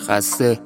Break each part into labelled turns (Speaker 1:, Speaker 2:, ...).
Speaker 1: خسته.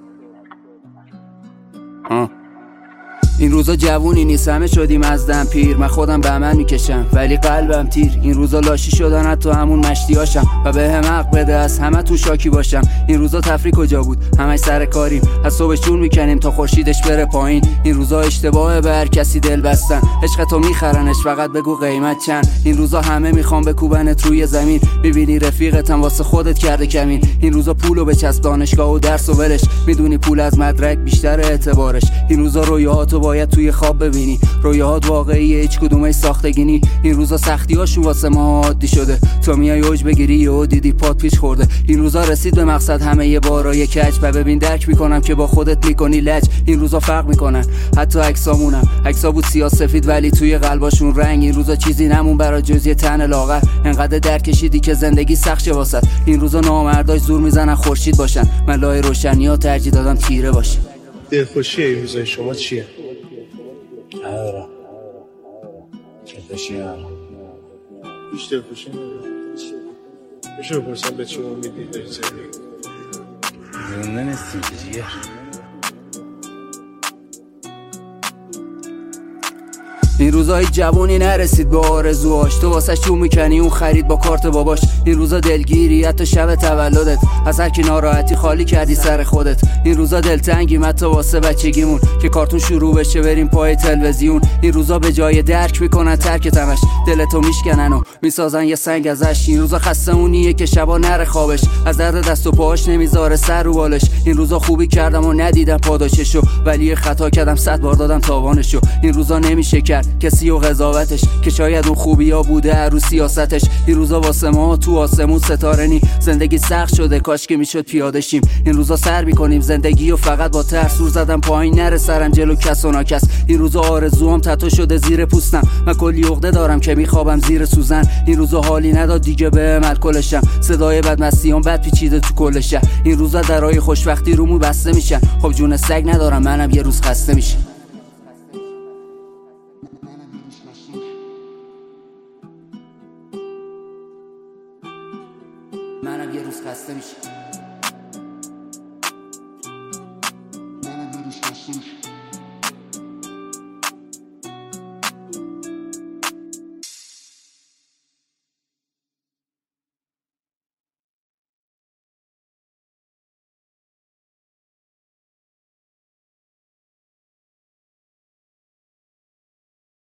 Speaker 1: این روزا جوونی نیست، همه شدیم از دم پیر. من خودم به عمل میکشم ولی قلبم تیر. این روزا لاشی شدن حتی همون مشتیاشم و به هم حق بده از همه تو شاکی باشم. این روزا تفریح کجا بود؟ همش سر کاریم، از صبح جون میکنیم تا خورشیدش بره پایین. این روزا اشتباهه به هر کسی دل بستن، عشقتو میخرنش فقط بگو قیمت چند. این روزا همه میخوان بکوبنت روی زمین، میبینی رفیقتم واسه خودت کرده کمین. این روزا پولو بچسب دانشگاه و درس و ولش، میدونی پول از مدرک بیشتر اعتبارش. این روزا رویاهاتو باید توی خواب ببینی، رویاهات واقعیه هیچ کدومش ساختگینی. این روزا سختیاشون واسه ما عادی شده، تو میای اوج بگیری و دیدی پات پیش خورده. این روزا رسید به مقصد همه یه بارای کج و ببین درک میکنم که با خودت میکنی لج. این روزا فرق میکنن حتی عکسامونم، عکسا بود سیاه سفید ولی توی قلباشون رنگ. این روزا چیزی نمون برای جز یه تن لاغر، انقدر درک کشیدی که زندگی سخت شه واسط. این روزا نامرداش زور میزنن خورشید باشن، من لای روشنی‌ها ترجیح دادم تیره باشه.
Speaker 2: دلخوشی این روزای شما چیه؟
Speaker 3: ندارم. دلخوشی ندارم.
Speaker 2: هیچ دلخوشی ندارم. میشه بپرسم به چه امیدی داری زندگی؟
Speaker 3: زنده نیستیم که جیگر.
Speaker 1: این روزا هیچ جوونی نرسید به آرزوهاش، تو واسه شو میکنی اون خرید با کارت باباش. این روزا دلگیری حتی شب تولدت، از هر کی ناراحتی خالی کردی سر خودت. این روزا دلتنگی حتی واسه بچگیمون که کارتون شروع بشه بریم پای تلویزیون. این روزا به جای درک میکنن ترکت همش، دلتو میشکنن و میسازن یه سنگ ازش. این روزا خستمونیه که شبا نره خوابش، از درد دست و پاهاش نمیذاره سر رو بالش. این روزا خوبی کردم و ندیدم پاداششو، ولی خطا کردم 100 بار دادم تاوانشو. این روزا نمیشه کرد کسی و قضاوتش که شاید اون خوبیا بوده رو سیاستش. این روزا واسه ما تو آسمون ستاره نی، زندگی سخت شده کاش که میشد پیاده شیم. این روزا سر میکنیم زندگی و فقط با ترس، سور زدم پایین نره سرم جلو کس و ناکس. این روزا آرزوام تتو شده زیر پوستم، من کلی عقده دارم که میخوابم زیر سوزن. این روزا حالی نداد دیگه به الکلشم، صدای بدمستیام بد پیچیده تو کل شهر. این روزا درای خوشبختی رومو بسته میشن، خب جون سگ ندارم منم یه روز خسته میشم.